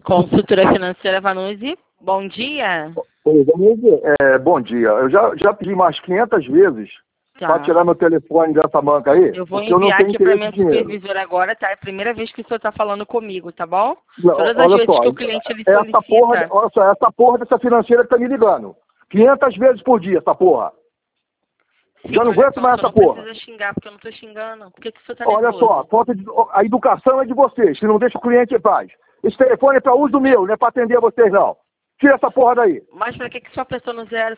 Consultora Financeira Vanuzzi, bom dia. Oi, Vanuzzi, bom dia. Eu já pedi mais 500 vezes para tirar meu telefone dessa banca aí. Eu vou porque eu não enviar tenho aqui para interesse minha em dinheiro. supervisora agora, tá? É a primeira vez que o senhor está falando comigo, tá bom? Não, Todas as olha vezes só, que o cliente ele essa solicita... olha só, essa porra dessa financeira que tá me ligando. 500 vezes por dia, essa porra. Sim, Já não olha aguento só, mais o senhor essa não porra. precisa xingar, porque eu não estou xingando. Por que o senhor está Olha só, nervoso? a educação é de vocês, que não deixa o cliente em paz. Esse telefone é para uso meu, não é para atender vocês, não. Tira essa porra daí. Mas para que só apertou no 0?